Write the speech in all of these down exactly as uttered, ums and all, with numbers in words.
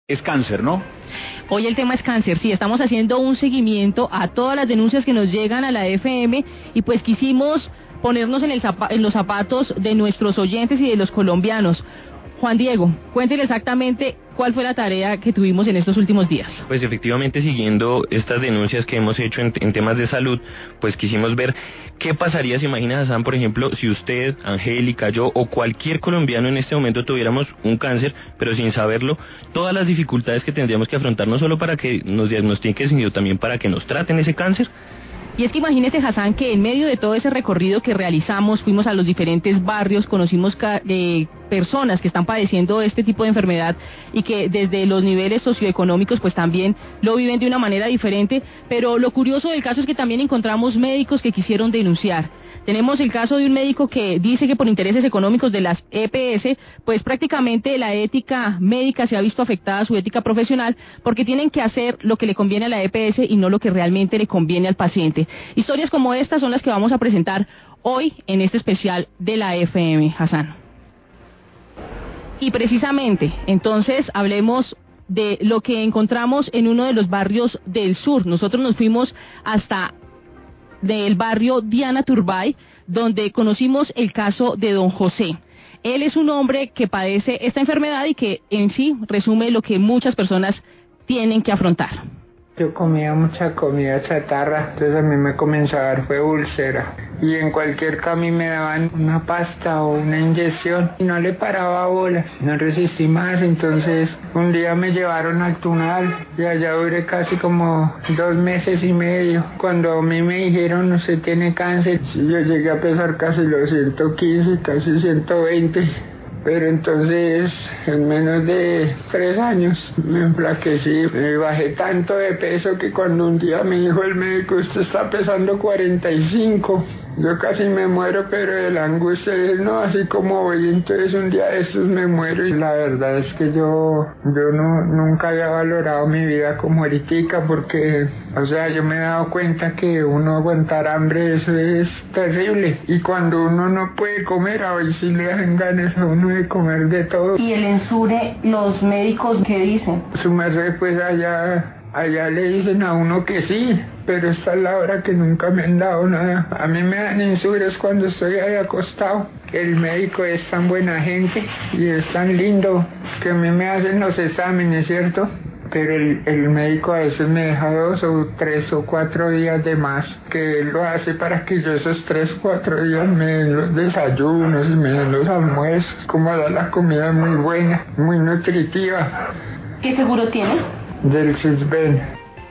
Es cáncer, ¿no? Hoy el tema es cáncer, sí, estamos haciendo un seguimiento a todas las denuncias que nos llegan a la F M y pues quisimos ponernos en, el zapa- en los zapatos de nuestros oyentes y de los colombianos. Juan Diego, cuéntele exactamente cuál fue la tarea que tuvimos en estos últimos días. Pues efectivamente, siguiendo estas denuncias que hemos hecho en, en temas de salud, pues quisimos ver qué pasaría, se imagina Hassan, por ejemplo, si usted, Angélica, yo o cualquier colombiano en este momento tuviéramos un cáncer, pero sin saberlo, todas las dificultades que tendríamos que afrontar, no solo para que nos diagnostiquen, sino también para que nos traten ese cáncer. Y es que imagínese, Hassan, que en medio de todo ese recorrido que realizamos, fuimos a los diferentes barrios, conocimos ca- eh, personas que están padeciendo este tipo de enfermedad y que desde los niveles socioeconómicos pues también lo viven de una manera diferente, pero lo curioso del caso es que también encontramos médicos que quisieron denunciar. Tenemos el caso de un médico que dice que por intereses económicos de las E P S, pues prácticamente la ética médica se ha visto afectada, su ética profesional, porque tienen que hacer lo que le conviene a la E P S y no lo que realmente le conviene al paciente. Historias como estas son las que vamos a presentar hoy en este especial de la F M, Hassan. Y precisamente, entonces, hablemos de lo que encontramos en uno de los barrios del sur. Nosotros nos fuimos hasta del barrio Diana Turbay, donde conocimos el caso de don José. Él es un hombre que padece esta enfermedad y que en sí resume lo que muchas personas tienen que afrontar. Yo comía mucha comida chatarra, entonces a mí me comenzó a dar fue úlcera. Y en cualquier cami me daban una pasta o una inyección y no le paraba bola, no resistí más, entonces un día me llevaron al Tunal y allá duré casi como dos meses y medio. Cuando a mí me dijeron usted tiene cáncer, yo llegué a pesar casi los ciento quince, casi ciento veinte. Pero entonces, en menos de tres años, me enflaquecí, me bajé tanto de peso que cuando un día me dijo el médico, usted está pesando cuarenta y cinco, yo casi me muero, pero de la angustia dije, no, así como voy, entonces un día de estos me muero. Y la verdad es que yo, yo no, nunca había valorado mi vida como ahorita, porque, o sea, yo me he dado cuenta que uno aguantar hambre, eso es terrible. Y cuando uno no puede comer, a ver si le dan ganas a uno de comer de todo. ¿Y el Ensure, los médicos qué dicen? Su merced, pues allá, allá le dicen a uno que sí, pero esta es la hora que nunca me han dado nada. A mí me dan insures cuando estoy ahí acostado. El médico es tan buena gente y es tan lindo que a mí me hacen los exámenes, ¿cierto? Pero el, el médico a veces me deja dos o tres o cuatro días de más, que él lo hace para que yo esos tres o cuatro días me den los desayunos y me den los almuerzos, como da la comida muy buena, muy nutritiva. ¿Qué seguro tiene? Del Sisben.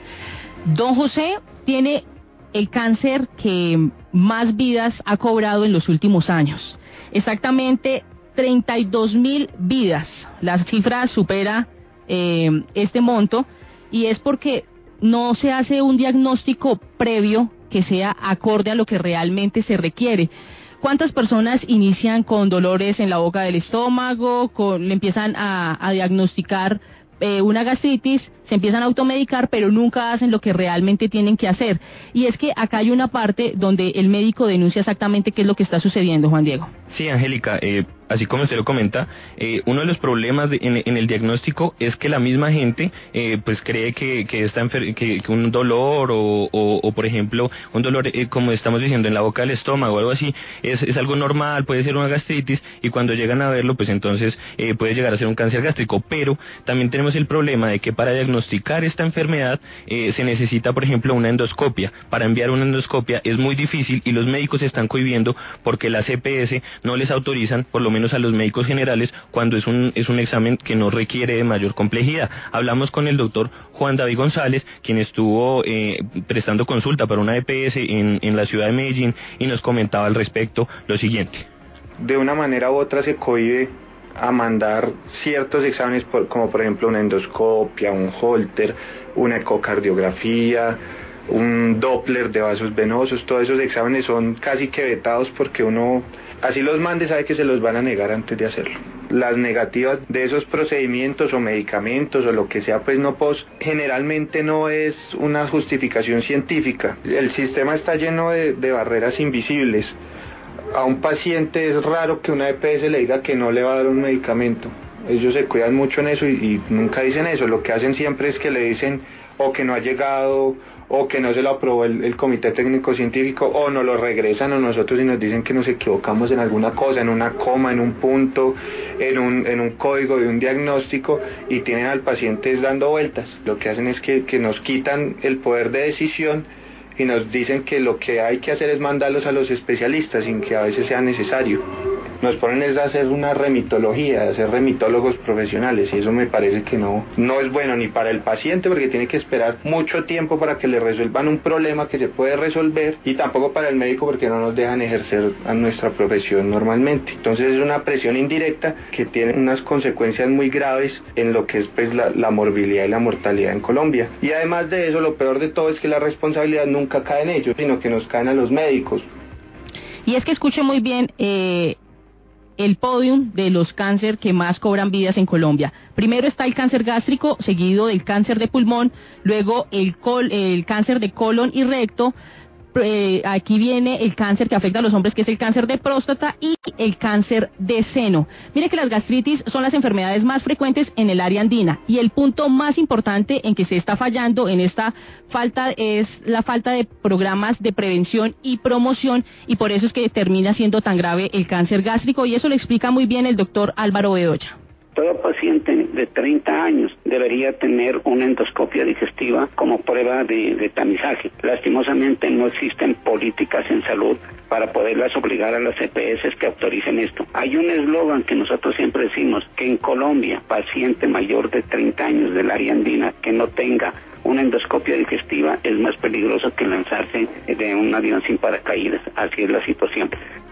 Don José tiene el cáncer que más vidas ha cobrado en los últimos años. Exactamente treinta y dos mil vidas. La cifra supera eh, este monto y es porque no se hace un diagnóstico previo que sea acorde a lo que realmente se requiere. ¿Cuántas personas inician con dolores en la boca del estómago, con, le empiezan a, a diagnosticar eh, una gastritis, se empiezan a automedicar, pero nunca hacen lo que realmente tienen que hacer? Y es que acá hay una parte donde el médico denuncia exactamente qué es lo que está sucediendo, Juan Diego. Sí, Angélica, eh, así como usted lo comenta, eh, uno de los problemas de, en, en el diagnóstico es que la misma gente eh, pues cree que, que, esta enfer- que, que un dolor o, o, o por ejemplo un dolor eh, como estamos diciendo en la boca del estómago o algo así es, es algo normal, puede ser una gastritis, y cuando llegan a verlo pues entonces eh, puede llegar a ser un cáncer gástrico. Pero también tenemos el problema de que para diagnosticar esta enfermedad eh, se necesita por ejemplo una endoscopia. Para enviar una endoscopia es muy difícil y los médicos se están cohibiendo porque las E P S no les autorizan, por lo menos a los médicos generales, cuando es un, es un examen que no requiere de mayor complejidad. Hablamos con el doctor Juan David González, quien estuvo eh, prestando consulta para una E P S en, en la ciudad de Medellín, y nos comentaba al respecto lo siguiente. De una manera u otra se cohibe a mandar ciertos exámenes, por, como por ejemplo una endoscopia, un Holter, una ecocardiografía, un Doppler de vasos venosos. Todos esos exámenes son casi que vetados porque uno, así los mande, sabe que se los van a negar antes de hacerlo. Las negativas de esos procedimientos o medicamentos o lo que sea, pues no pos, generalmente no es una justificación científica. El sistema está lleno de, de barreras invisibles. A un paciente es raro que una E P S le diga que no le va a dar un medicamento. ellos se cuidan mucho en eso y, y nunca dicen eso. Lo que hacen siempre es que le dicen o que no ha llegado, o que no se lo aprobó el, el comité técnico científico, o nos lo regresan a nosotros y nos dicen que nos equivocamos en alguna cosa, en una coma, en un punto, en un, en un código de un diagnóstico, y tienen al paciente dando vueltas. Lo que hacen es que, que nos quitan el poder de decisión y nos dicen que lo que hay que hacer es mandarlos a los especialistas sin que a veces sea necesario. Nos ponen a hacer una remitología, a ser remitólogos profesionales, y eso me parece que no, no es bueno ni para el paciente, porque tiene que esperar mucho tiempo para que le resuelvan un problema que se puede resolver, y tampoco para el médico, porque no nos dejan ejercer a nuestra profesión normalmente. Entonces es una presión indirecta que tiene unas consecuencias muy graves en lo que es pues, la, la morbilidad y la mortalidad en Colombia. Y además de eso, lo peor de todo es que la responsabilidad nunca cae en ellos, sino que nos caen a los médicos. Y es que escuche muy bien, eh... el podium de los cáncer que más cobran vidas en Colombia. Primero está el cáncer gástrico, seguido del cáncer de pulmón, luego el, col, el cáncer de colon y recto, eh, aquí viene el cáncer que afecta a los hombres, que es el cáncer de próstata, y el cáncer de seno. Mire que las gastritis son las enfermedades más frecuentes en el área andina, y el punto más importante en que se está fallando en esta falta es la falta de programas de prevención y promoción, y por eso es que termina siendo tan grave el cáncer gástrico, y eso lo explica muy bien el doctor Álvaro Bedoya. Todo paciente de treinta años debería tener una endoscopia digestiva como prueba de, de tamizaje. Lastimosamente no existen políticas en salud para poderlas obligar a las E P S que autoricen esto. Hay un eslogan que nosotros siempre decimos, que en Colombia, paciente mayor de treinta años del área andina que no tenga una endoscopia digestiva es más peligroso que lanzarse de un avión sin paracaídas. Así es la situación.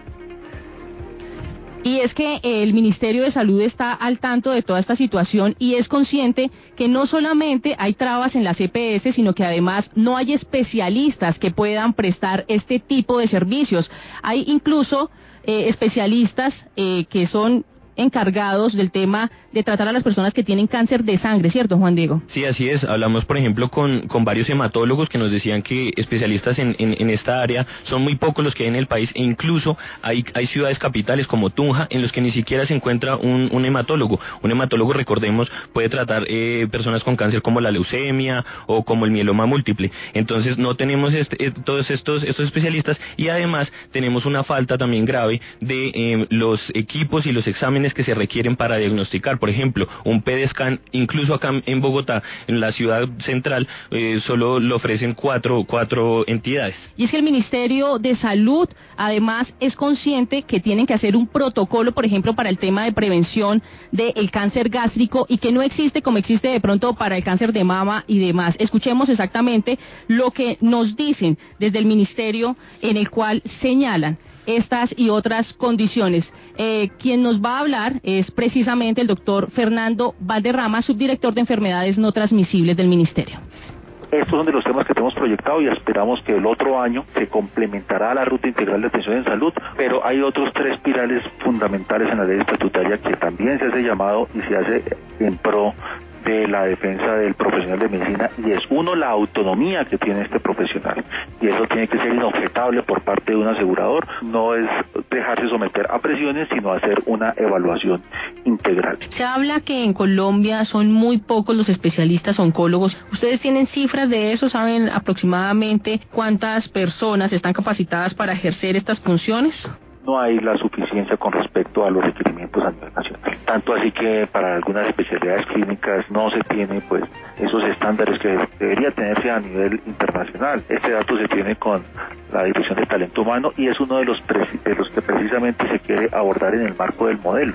Y es que el Ministerio de Salud está al tanto de toda esta situación y es consciente que no solamente hay trabas en las E P S, sino que además no hay especialistas que puedan prestar este tipo de servicios. Hay incluso eh, especialistas eh, que son encargados del tema de tratar a las personas que tienen cáncer de sangre, ¿cierto, Juan Diego? Sí, así es. Hablamos, por ejemplo, con, con varios hematólogos que nos decían que especialistas en, en, en esta área son muy pocos los que hay en el país, e incluso hay, hay ciudades capitales como Tunja en los que ni siquiera se encuentra un, un hematólogo. Un hematólogo, recordemos, puede tratar eh, personas con cáncer como la leucemia o como el mieloma múltiple. Entonces no tenemos este, eh, todos estos, estos especialistas, y además tenemos una falta también grave de eh, los equipos y los exámenes que se requieren para diagnosticar. Por ejemplo, un P E T scan, incluso acá en Bogotá, en la ciudad central, eh, solo lo ofrecen cuatro, cuatro entidades. Y es que el Ministerio de Salud, además, es consciente que tienen que hacer un protocolo, por ejemplo, para el tema de prevención del cáncer gástrico, y que no existe como existe de pronto para el cáncer de mama y demás. Escuchemos exactamente lo que nos dicen desde el Ministerio, en el cual señalan estas y otras condiciones. Eh, quien nos va a hablar es precisamente el doctor Fernando Valderrama, subdirector de enfermedades no transmisibles del Ministerio. Estos son de los temas que tenemos proyectado y esperamos que el otro año se complementará la Ruta Integral de Atención en Salud, pero hay otros tres pilares fundamentales en la ley estatutaria que también se hace llamado y se hace en pro de la defensa del profesional de medicina, y es uno, la autonomía que tiene este profesional, y eso tiene que ser inobjetable por parte de un asegurador. No es dejarse someter a presiones, sino hacer una evaluación integral. Se habla que en Colombia son muy pocos los especialistas oncólogos. ¿Ustedes tienen cifras de eso? ¿Saben aproximadamente cuántas personas están capacitadas para ejercer estas funciones? No hay la suficiencia con respecto a los requerimientos a nivel nacional. Tanto así que para algunas especialidades clínicas no se tiene pues esos estándares que debería tenerse a nivel internacional. Este dato se tiene con la Dirección de Talento Humano y es uno de los, de los que precisamente se quiere abordar en el marco del modelo.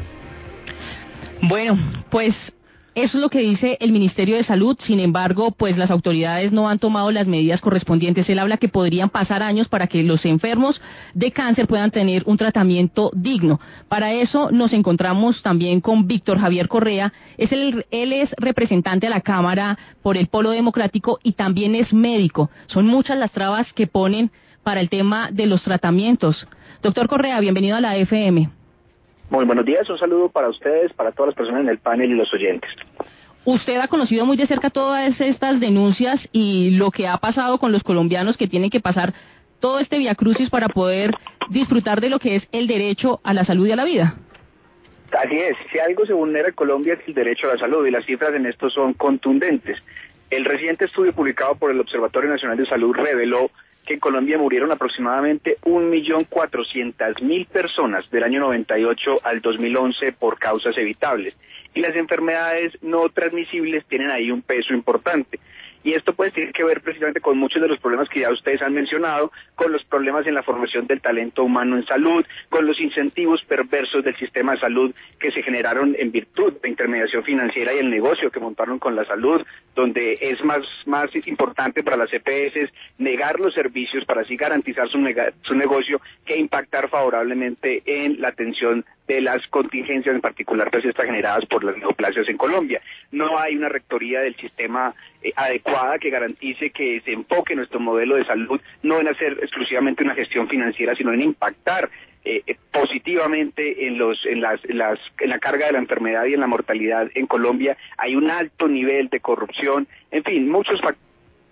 Bueno, pues eso es lo que dice el Ministerio de Salud. Sin embargo, pues las autoridades no han tomado las medidas correspondientes. Él habla que podrían pasar años para que los enfermos de cáncer puedan tener un tratamiento digno. Para eso nos encontramos también con Víctor Javier Correa. Es el, él es representante a la Cámara por el Polo Democrático y también es médico. Son muchas las trabas que ponen para el tema de los tratamientos. Doctor Correa, bienvenido a la F M. Muy buenos días, un saludo para ustedes, para todas las personas en el panel y los oyentes. Usted ha conocido muy de cerca todas estas denuncias y lo que ha pasado con los colombianos que tienen que pasar todo este viacrucis para poder disfrutar de lo que es el derecho a la salud y a la vida. Así es, si algo se vulnera en Colombia es el derecho a la salud y las cifras en esto son contundentes. El reciente estudio publicado por el Observatorio Nacional de Salud reveló que en Colombia murieron aproximadamente un millón cuatrocientas mil personas del año noventa y ocho al dos mil once por causas evitables. Y las enfermedades no transmisibles tienen ahí un peso importante. Y esto pues tiene que ver precisamente con muchos de los problemas que ya ustedes han mencionado, con los problemas en la formación del talento humano en salud, con los incentivos perversos del sistema de salud que se generaron en virtud de intermediación financiera y el negocio que montaron con la salud, donde es más, más importante para las E P S negar los servicios para así garantizar su, nega, su negocio que impactar favorablemente en la atención de las contingencias, en particular pues estas generadas por las neoplasias en Colombia. No hay una rectoría del sistema eh, adecuada que garantice que se enfoque nuestro modelo de salud no en hacer exclusivamente una gestión financiera, sino en impactar eh, eh, positivamente en los en las, en las en la carga de la enfermedad y en la mortalidad en Colombia. Hay un alto nivel de corrupción, en fin, muchos factores.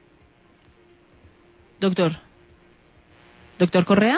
Doctor. Doctor Correa.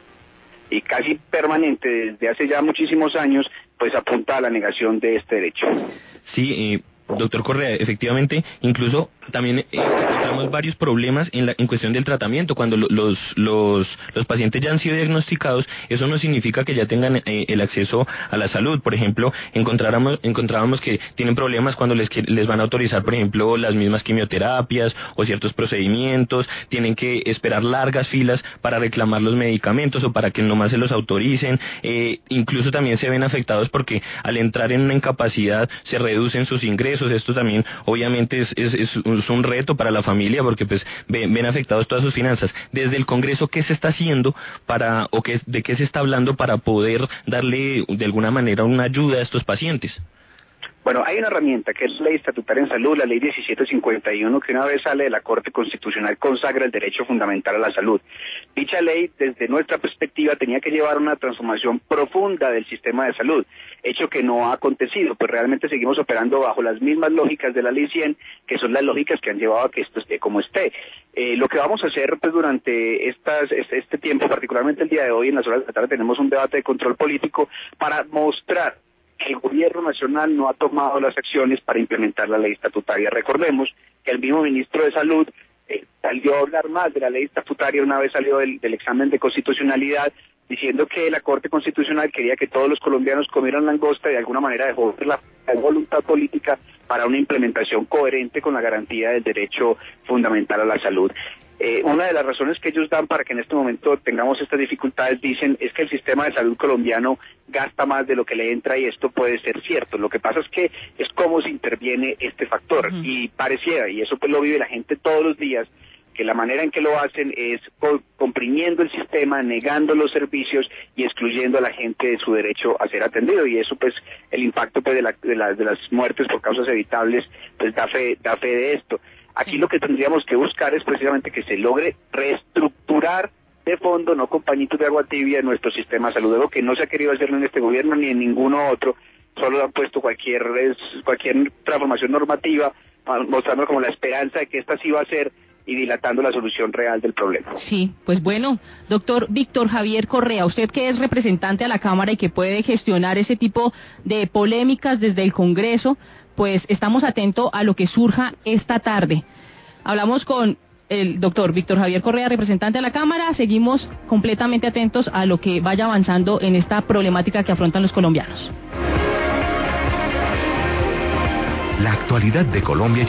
Y casi permanente desde hace ya muchísimos años, pues apunta a la negación de este derecho. Sí, eh, doctor Correa, efectivamente, incluso también eh, encontramos varios problemas en la en cuestión del tratamiento. Cuando lo, los los los pacientes ya han sido diagnosticados, eso no significa que ya tengan eh, el acceso a la salud. Por ejemplo, encontráramos encontrábamos que tienen problemas cuando les les van a autorizar, por ejemplo, las mismas quimioterapias o ciertos procedimientos. Tienen que esperar largas filas para reclamar los medicamentos o para que nomás se los autoricen. Eh, incluso también se ven afectados porque al entrar en una incapacidad se reducen sus ingresos. Esto también obviamente es, es, es un reto para la familia porque pues ven, ven afectados todas sus finanzas. Desde el Congreso, ¿qué se está haciendo para o qué, de qué se está hablando para poder darle de alguna manera una ayuda a estos pacientes? Bueno, hay una herramienta que es la Ley Estatutaria en Salud, la Ley diecisiete cincuenta y uno, que una vez sale de la Corte Constitucional consagra el derecho fundamental a la salud. Dicha ley, desde nuestra perspectiva, tenía que llevar una transformación profunda del sistema de salud, hecho que no ha acontecido, pues realmente seguimos operando bajo las mismas lógicas de la Ley cien, que son las lógicas que han llevado a que esto esté como esté. Eh, lo que vamos a hacer pues durante estas, este, este tiempo, particularmente el día de hoy, en las horas de la tarde, tenemos un debate de control político para mostrar que el gobierno nacional no ha tomado las acciones para implementar la ley estatutaria. Recordemos que el mismo ministro de Salud eh, salió a hablar más de la ley estatutaria una vez salió del, del examen de constitucionalidad, diciendo que la Corte Constitucional quería que todos los colombianos comieran langosta y de alguna manera dejó la voluntad política para una implementación coherente con la garantía del derecho fundamental a la salud. Eh, una de las razones que ellos dan para que en este momento tengamos estas dificultades, dicen, es que el sistema de salud colombiano gasta más de lo que le entra y esto puede ser cierto. Lo que pasa es que es cómo se interviene este factor uh-huh. y pareciera, y eso pues lo vive la gente todos los días, que la manera en que lo hacen es comprimiendo el sistema, negando los servicios y excluyendo a la gente de su derecho a ser atendido, y eso pues el impacto pues de, la, de, la, de las muertes por causas evitables pues da fe, da fe de esto. Aquí lo que tendríamos que buscar es precisamente que se logre reestructurar de fondo, no con pañitos de agua tibia, nuestro sistema de salud, algo que no se ha querido hacer en este gobierno ni en ninguno otro, solo han puesto cualquier cualquier transformación normativa, mostrando como la esperanza de que esta sí va a ser y dilatando la solución real del problema. Sí, pues bueno, doctor Víctor Javier Correa, usted que es representante a la Cámara y que puede gestionar ese tipo de polémicas desde el Congreso, pues estamos atentos a lo que surja esta tarde. Hablamos con el doctor Víctor Javier Correa, representante de la Cámara, seguimos completamente atentos a lo que vaya avanzando en esta problemática que afrontan los colombianos. La actualidad de Colombia